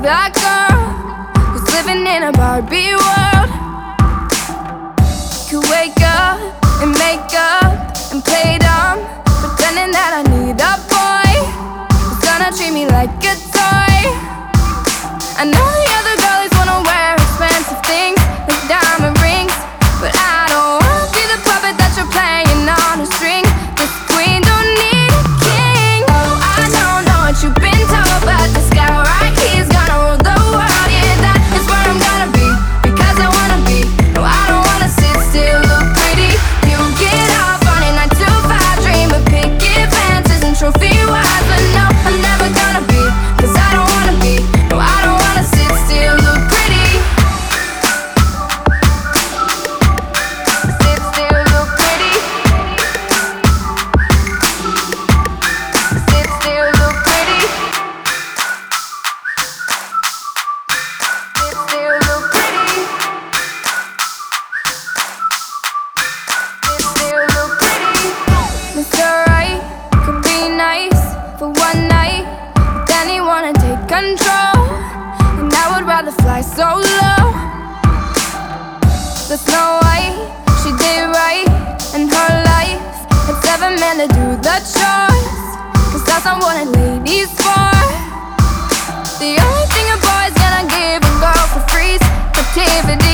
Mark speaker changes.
Speaker 1: that girl who's living in a Barbie world. Could wake up and make up and play dumb, pretending that I need a boy who's gonna treat me like a toy. I know the other girlies wanna wear expensive things like diamond rings, but I don't wanna be the puppet that you're playing on a string. This queen don't need a king. Oh, I don't know what you've been told, but this guy right here's gonna rule the world. Yeah, that is where I'm gonna be, because I wanna be. No, I don't wanna sit still, look pretty. You get off on a 9 to 5 dream of picket fences and trophy wives, but no, I'm never gonna be, cause I don't wanna be. No, I don't wanna sit still, look pretty. Sit still, look pretty. Sit still, look pretty. Sit still, look pretty. Sit still, look pretty. Mr. Right could be nice for one night, but then he wanna take control, and I would rather fly solo. The Snow White, she did right in her life, had 7 men to do the chores, cause that's not what a lady's for. The only thing a boy's gonna give a girl for free is captivity.